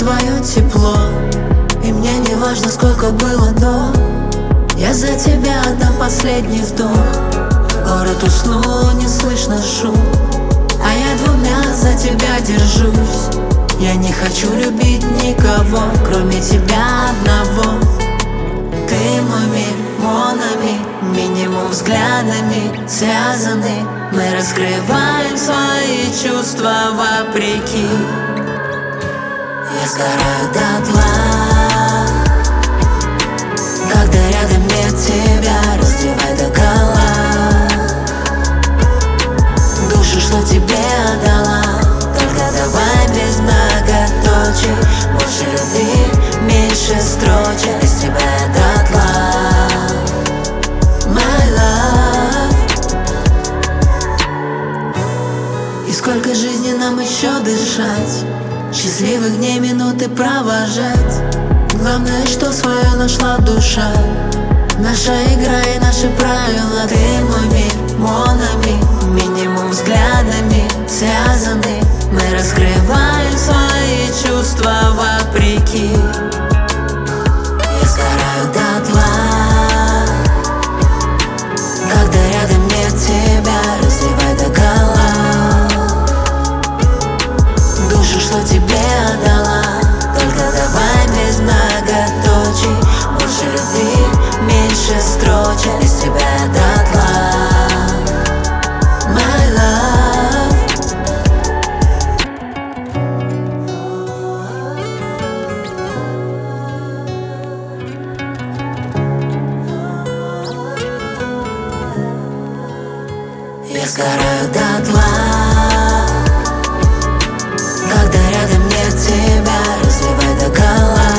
твое тепло, и мне не важно, сколько было до. Я за тебя отдам последний вдох. Город уснул, не слышно шум, а я двумя за тебя держусь. Я не хочу любить никого, кроме тебя одного. Ты мой мир, mon ami, минимум взглядами связаны. Мы раскрываем свои чувства вопреки. Я сгораю дотла, когда рядом нет тебя, раздевай догола. Душу, что тебе отдала, только давай без многоточий. Больше любви, меньше строчек, без тебя я дотла. My love. И сколько жизни нам еще дышать, счастливых дней минуты провожать. Главное, что свое нашла душа, наша игра и наши правила. Ты мой мир, mon ami, минимум взглядами связаны. Мы раскрываем свои чувства вопреки. Я сгораю дотла, когда рядом нет тебя, раздевай догола. Душу, что тебе отдала, только давай без многоточий. Больше любви, меньше строчек, без тебя я дотла. My love. Я сгораю дотла, когда рядом нет тебя, разливай догола.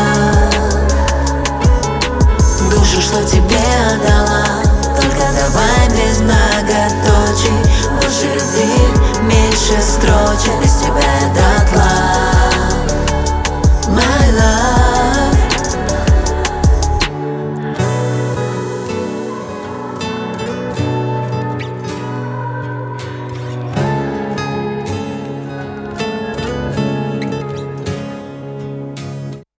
Душу, что тебе отдала, только давай без многоточий. Больше любви, меньше строчек, без тебя